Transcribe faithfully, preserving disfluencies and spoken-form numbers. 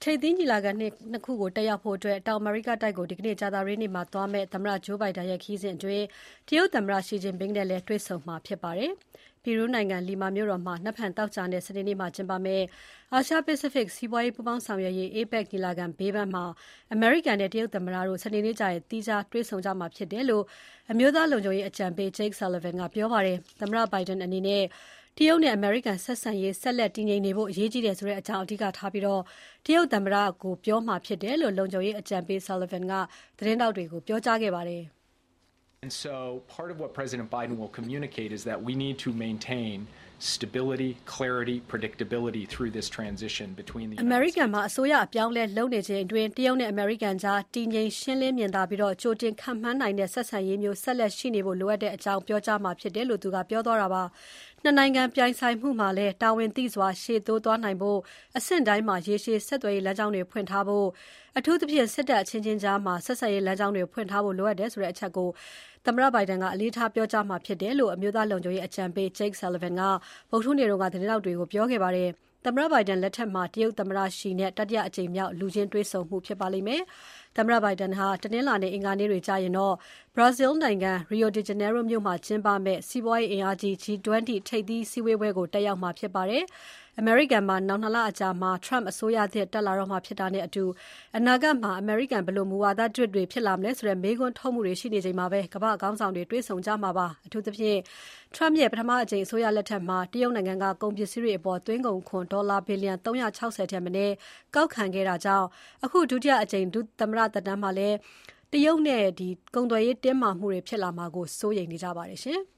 ထိပ်သီးညီလာခံနှစ်ခုကိုတက်ရောက်ဖို့တောင်အမေရိကတိုက်ကိုဒီကနေ့ကြာသပတေးနေ့မှာသွားမယ့်သမ္မတ Joe Biden ရဲ့ခရီးစဉ်အတွင်းတရုတ်သမ္မတ Xi Jinping နဲ့လည်းတွေ့ဆုံမှာဖြစ်ပါတယ်။ပီရူးနိုင်ငံလီမာမြို့တော်မှာနက်ဖြန်သောကြာနဲ့စနေနေ့မှာကျင်းပမယ့်အာရှပစိဖိတ်စီးပွားရေးပူးပေါင်းဆောင်ရွက်ရေး APEC ညီလာခံဘေးပန်းမှာအမေရိကန်နဲ့တရုတ်သမ္မတတို့စနေနေ့ကျရင်သီးခြားတွေ့ဆုံကြမှာဖြစ်တယ်လို့အမျိုးသားလုံခြုံရေးအကြံပေး Jake Sullivan ကပြောပါတယ်။သမ္မတ Biden အနေနဲ့တရုတ်နဲ့အမေရိကန်ဆက်ဆံရေးဆက်လက်တည်ငြိမ်နေဖို့အရေးကြီးတယ်ဆိုတဲ့အကြောင်းအဓိကထားပြီးတရုတ်သမ္မတကိုပြောမှာဖြစ်တယ်လို့လုံခြုံရေးအကြံပေး Sullivan ကသတင်းထောက်တွေကိုပြောကြားခဲ့ပါတယ်။ And so part of what President Biden will communicate is that we need to maintain stability, clarity, predictability through this transition between the American မှာအစိုးရအပြောင်းလဲလုပ်နေခြင်းအတွင်းတရုတ်နဲ့ American ကြားတည်ငြိမ်ရှင်းလင်းမြင်သာပြီးတော့ကြိုတင်ခံမှန်းနိုင်တဲ့ဆက်ဆံရေးမျိုးဆက်လက်ရှိနေဖို့လိုအပ်တဲ့အကြောင်းပြောကြားမှာဖြစ်တယ်လို့သူကပြောသွားတာပါ။နှစ်နိုင်ငံပြိုင်ဆိုင်မှုမှာလည်းတာဝန်သိစွာရှေ့တိုးသွားနိုင်ဖို့အဆင့်တိုင်းမှာရေရှည်ဆက်သွယ်ရေးလမ်းကြောင်းတွေဖွင့်ထားဖို့အထူးသဖြင့်စစ်တပ်အချင်းချင်းကြားမှာဆက်ဆံရေးလမ်းကြောင်းတွေဖွင့်ထားဖို့လိုအပ်တယ်ဆိုတဲ့အချက်ကိုသမ္မတ Biden ကအလေးထားပြောကြားမှာဖြစ်တယ်လို့အမျိုးသားလုံခြုံရေးအကြံပေး Jake Sullivan ကဗုဒ္ဓဟူးနေ့ကသတင်းထောက်တွေကိုပြောခဲ့ပါတယ်။သမ္မတ Biden လက်ထက်မှာတရုတ်သမ္မတ Xi နဲ့တတိယအကြိမ်မြောက်လူချင်းတွေ့ဆုံမှုဖြစ်ပါလိမ့်မယ်။သမ္မတ Biden ဟာတနင်္လာနေ့အင်္ဂါနေ့တွေကျရင်တော့ Brazil နိုင်ငံ Rio de Janeiro မြို့မှာကျင်းပမယ့်စီးပွားရေးအင်အားကြီး G 20 ထိပ်သီးစည်းဝေးပွဲကိုတက်ရောက်မှာဖြစ်ပါတယ်။ အမေရိကန်မှာနောက်နှစ်လအကြာမှာ Trump အစိုးရသစ်တက်လာတော့မှာဖြစ်တာနဲ့အတူအနာဂတ်မှာအမေရိကန်ဘယ်လိုမူဝါဒသစ်တွေဖြစ်လာမလဲဆိုတဲ့မေးခွန်းထုတ်မှုတွေရှိနေချိန်မှာပဲကမ္ဘာ့ခေါင်းဆောင်တွေတွေ့ဆုံကြမှာပါအထူးသဖြင့် Trump ရဲ့ပထမအကြိမ်အစိုးရလက်ထက်မှာတရုတ်နိုင်ငံကကုန်ပစ္စည်းတွေအပေါ်သွင်းကုန်ခွန်ဒေါ်လာဘီလီယံသုံးရာခြောက်ဆယ်ထက်မနည်းကောက်ခံခဲ့တာကြောင့်အခုဒုတိယအကြိမ်ဒုသမ္မတသက်တမ်းမှာလည်းတရုတ်နဲ့ဒီကုန်သွယ်ရေးတင်းမာမှုတွေဖြစ်လာမှာကိုစိုးရိမ်နေကြပါတယ်ရှင်။